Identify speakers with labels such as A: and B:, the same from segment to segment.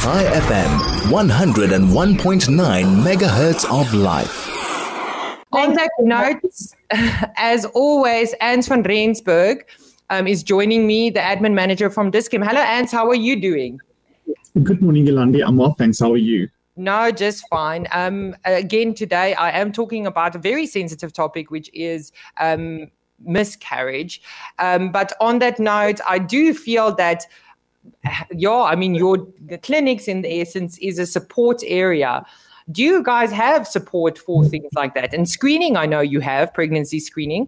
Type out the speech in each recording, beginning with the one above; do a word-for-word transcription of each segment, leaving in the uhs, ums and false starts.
A: Chai F M, one oh one point nine megahertz of life.
B: On that note, as always, Ans van Rensburg um, is joining me, the admin manager from Dis-Chem. Hello, Ans, how are you doing?
C: Good morning, Yolandi. I'm well, thanks. How are you?
B: No, just fine. Um, again, today I am talking about a very sensitive topic, which is um, miscarriage. Um, but on that note, I do feel that, yeah, I mean, your the clinics in the essence is a support area. Do you guys have support for things like that? And screening, I know you have, pregnancy screening.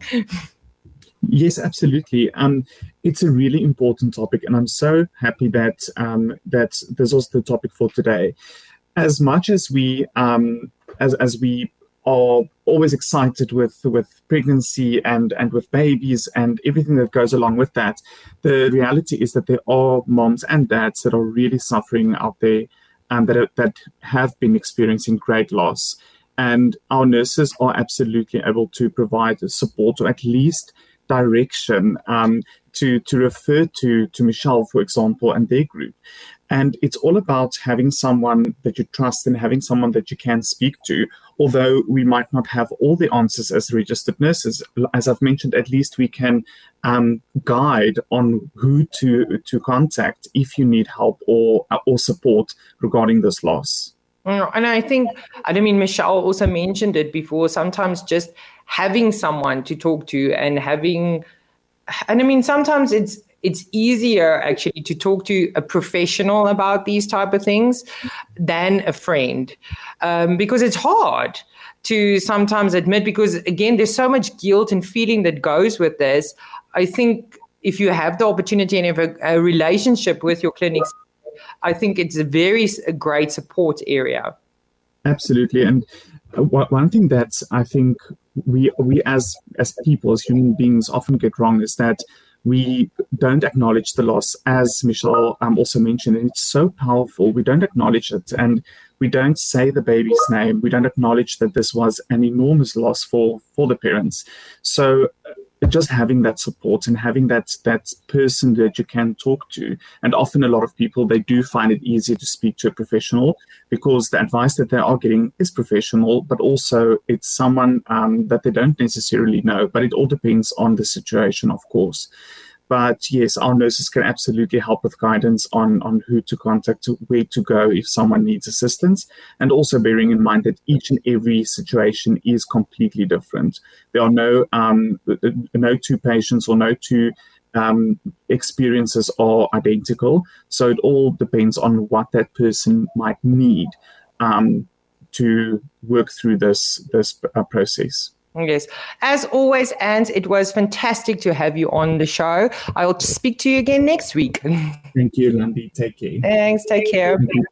C: Yes, absolutely. Um, it's a really important topic, and I'm so happy that um, that there's also the topic for today. As much as we um, as as we are always excited with with pregnancy and and with babies and everything that goes along with that, the reality is that there are moms and dads that are really suffering out there. Um, that, are, that have been experiencing great loss. And our nurses are absolutely able to provide support or at least direction um, to, to refer to, to Michelle, for example, and their group. And it's all about having someone that you trust and having someone that you can speak to. Although we might not have all the answers as registered nurses, as I've mentioned, at least we can um, guide on who to to contact if you need help or or support regarding this loss.
B: And I think, I mean, Michelle also mentioned it before, sometimes just having someone to talk to and having, and I mean, sometimes it's it's easier actually to talk to a professional about these type of things than a friend, um, because it's hard to sometimes admit, because again, there's so much guilt and feeling that goes with this. I think if you have the opportunity and have a, a relationship with your clinics, I think it's a very a great support area.
C: Absolutely. And one thing that I think we we as as people, as human beings, often get wrong is that we don't acknowledge the loss, as Michelle um, also mentioned, and it's so powerful. We don't acknowledge it, and we don't say the baby's name. We don't acknowledge that this was an enormous loss for, for the parents. So uh, just having that support and having that that person that you can talk to, and often a lot of people, they do find it easier to speak to a professional because the advice that they are getting is professional, but also it's someone um, that they don't necessarily know, but it all depends on the situation, of course. But yes, our nurses can absolutely help with guidance on, on who to contact, where to go if someone needs assistance. And also bearing in mind that each and every situation is completely different. There are no um, no two patients or no two um, experiences are identical. So it all depends on what that person might need um, to work through this, this uh, process.
B: Yes. As always, Ans, it was fantastic to have you on the show. I'll speak to you again next week.
C: Thank you, Landy. Take care.
B: Thanks. Take care.